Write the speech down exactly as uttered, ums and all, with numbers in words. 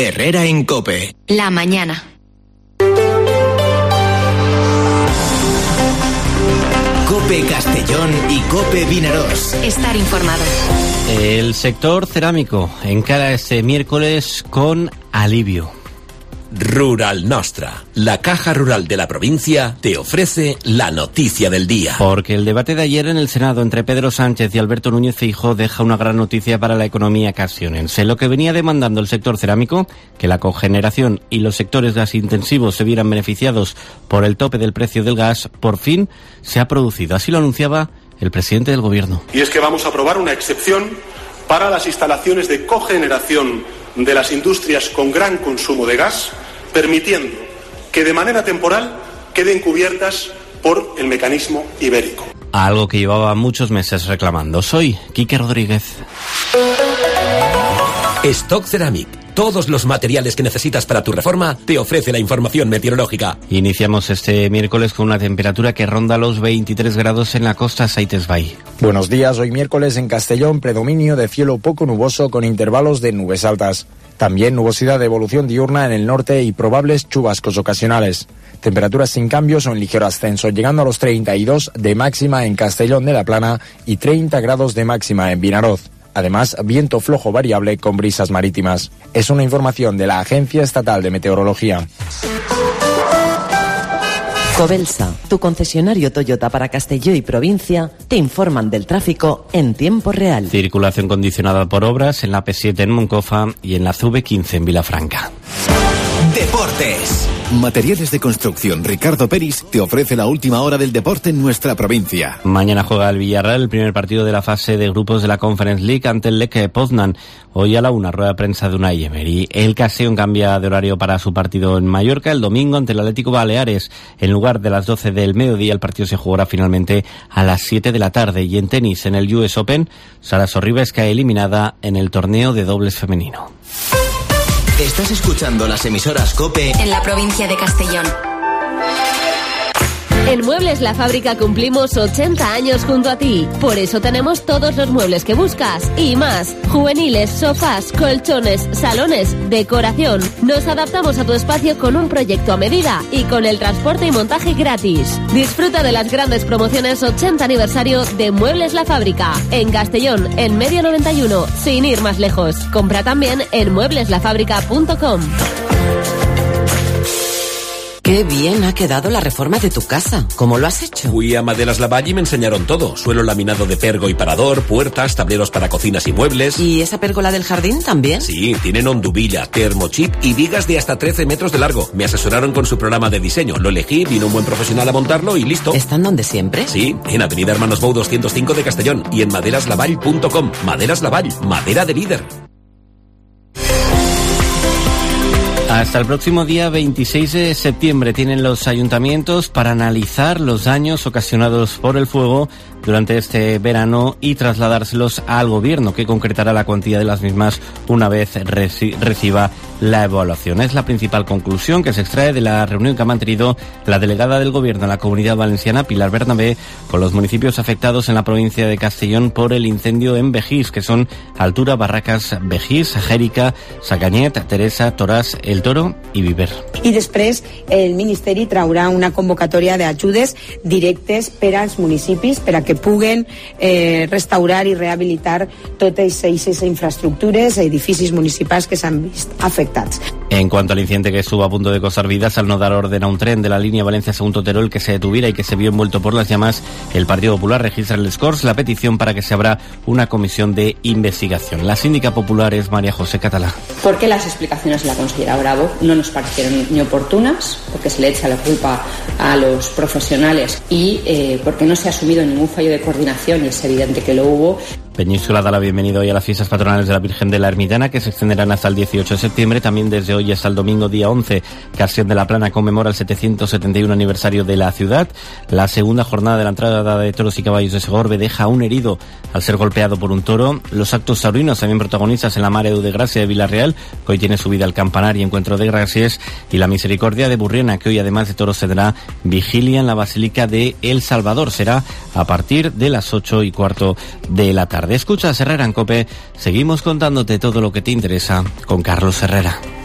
Herrera en COPE. La mañana. COPE Castellón y COPE Vinaròs. Estar informado. El sector cerámico encara este miércoles con alivio. Rural Nostra, la caja rural de la provincia, te ofrece la noticia del día. Porque el debate de ayer en el Senado entre Pedro Sánchez y Alberto Núñez Feijóo deja una gran noticia para la economía castellonense. Lo que venía demandando el sector cerámico, que la cogeneración y los sectores gasintensivos se vieran beneficiados por el tope del precio del gas, por fin se ha producido. Así lo anunciaba el presidente del Gobierno. Y es que vamos a aprobar una excepción para las instalaciones de cogeneración de las industrias con gran consumo de gas, permitiendo que de manera temporal queden cubiertas por el mecanismo ibérico. Algo que llevaba muchos meses reclamando. Soy Quique Rodríguez. Stock Ceramic. Todos los materiales que necesitas para tu reforma te ofrece la información meteorológica. Iniciamos este miércoles con una temperatura que ronda los veintitrés grados en la costa Saites Bay. Buenos días, hoy miércoles en Castellón, predominio de cielo poco nuboso con intervalos de nubes altas. También nubosidad de evolución diurna en el norte y probables chubascos ocasionales. Temperaturas sin cambios o en ligero ascenso, llegando a los treinta y dos de máxima en Castellón de la Plana y treinta grados de máxima en Vinaròs. Además, viento flojo variable con brisas marítimas. Es una información de la Agencia Estatal de Meteorología. Covelsa, tu concesionario Toyota para Castelló y provincia, te informan del tráfico en tiempo real. Circulación condicionada por obras en la P siete en Moncofa y en la C V quince en Vilafranca. Deportes. Materiales de construcción Ricardo Peris te ofrece la última hora del deporte en nuestra provincia. Mañana juega el Villarreal el primer partido de la fase de grupos de la Conference League ante el Lech Poznan. Hoy a la una, rueda de prensa de Unai Emery. El Castellón cambia de horario para su partido en Mallorca el domingo ante el Atlético Baleares. En lugar de las doce del mediodía, el partido se jugará finalmente a las siete de la tarde. Y en tenis, en el U S Open, Sara Sorribes cae eliminada en el torneo de dobles femenino. Estás escuchando las emisoras COPE en la provincia de Castellón. En Muebles La Fábrica cumplimos ochenta años junto a ti. Por eso tenemos todos los muebles que buscas y más. Juveniles, sofás, colchones, salones, decoración. Nos adaptamos a tu espacio con un proyecto a medida y con el transporte y montaje gratis. Disfruta de las grandes promociones ochenta aniversario de Muebles La Fábrica. En Castellón, en Medio noventa y uno, sin ir más lejos. Compra también en muebles la fábrica punto com. Qué bien ha quedado la reforma de tu casa. ¿Cómo lo has hecho? Fui a Maderas Lavalle y me enseñaron todo. Suelo laminado de pergo y parador, puertas, tableros para cocinas y muebles. ¿Y esa pérgola del jardín también? Sí, tienen hondubilla, termochip y vigas de hasta trece metros de largo. Me asesoraron con su programa de diseño. Lo elegí, vino un buen profesional a montarlo y listo. ¿Están donde siempre? Sí, en Avenida Hermanos Bou doscientos cinco de Castellón y en maderas lavall punto com. Maderas Lavall, madera de líder. Hasta el próximo día veintiséis de septiembre tienen los ayuntamientos para analizar los daños ocasionados por el fuego durante este verano y trasladárselos al gobierno, que concretará la cuantía de las mismas una vez reci- reciba la evaluación. Es la principal conclusión que se extrae de la reunión que ha mantenido la delegada del gobierno en la Comunidad Valenciana, Pilar Bernabé, con los municipios afectados en la provincia de Castellón por el incendio en Begís, que son Altura, Barracas, Begís, Jèrica, Sacanyet, Teresa, Toràs, El Toro i Viver. I després el Ministeri traurà una convocatòria d'ajudes directes per als municipis per a que puguen eh, restaurar i rehabilitar totes aquestes infraestructures, edificis municipals que s'han vist afectats. En cuanto al incidente que estuvo a punto de costar vidas al no dar orden a un tren de la línea Valencia-Segundo Terol que se detuviera y que se vio envuelto por las llamas, el Partido Popular registra en les Corts la petición para que se abra una comisión de investigación. La síndica popular es María José Catalá. Porque las explicaciones de la consejera Bravo no nos parecieron ni oportunas, porque se le echa la culpa a los profesionales y eh, porque no se ha asumido ningún fallo de coordinación y es evidente que lo hubo. Peñíscola da la bienvenida hoy a las fiestas patronales de la Virgen de la Ermitana, que se extenderán hasta el dieciocho de septiembre. También desde hoy hasta el domingo día once, Castellón de la Plana conmemora el setecientos setenta y uno aniversario de la ciudad. La segunda jornada de la entrada de toros y caballos de Segorbe deja a un herido al ser golpeado por un toro. Los actos taurinos también protagonistas en la Mare de Gracia de Villarreal, que hoy tiene subida al campanar y encuentro de gracias, y la Misericordia de Burriana, que hoy además de toros tendrá vigilia en la Basílica de El Salvador. Será a partir de las ocho y cuarto de la tarde. Escuchas Herrera en COPE, seguimos contándote todo lo que te interesa con Carlos Herrera.